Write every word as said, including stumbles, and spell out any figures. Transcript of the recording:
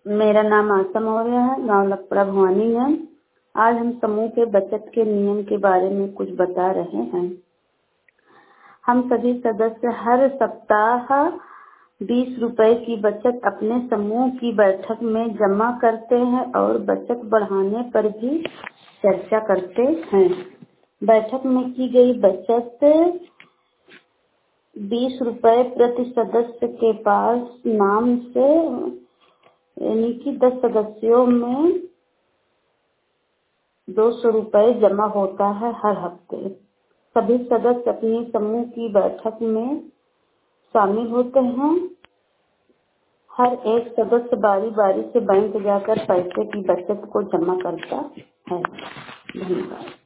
मेरा नाम आशा मौर्य है, गांव लकपड़ा भवानी है। आज हम समूह के बचत के नियम के बारे में कुछ बता रहे हैं। हम सभी सदस्य हर सप्ताह बीस रुपए की बचत अपने समूह की बैठक में जमा करते हैं और बचत बढ़ाने पर भी चर्चा करते हैं। बैठक में की गई बचत बीस रुपए प्रति सदस्य के पास नाम से, यानी कि दस सदस्यों में दो सौ रुपए जमा होता है हर हफ्ते। सभी सदस्य अपनी समूह की बैठक में शामिल होते हैं। हर एक सदस्य बारी बारी से बैंक जाकर पैसे की बचत को जमा करता है। धन्यवाद।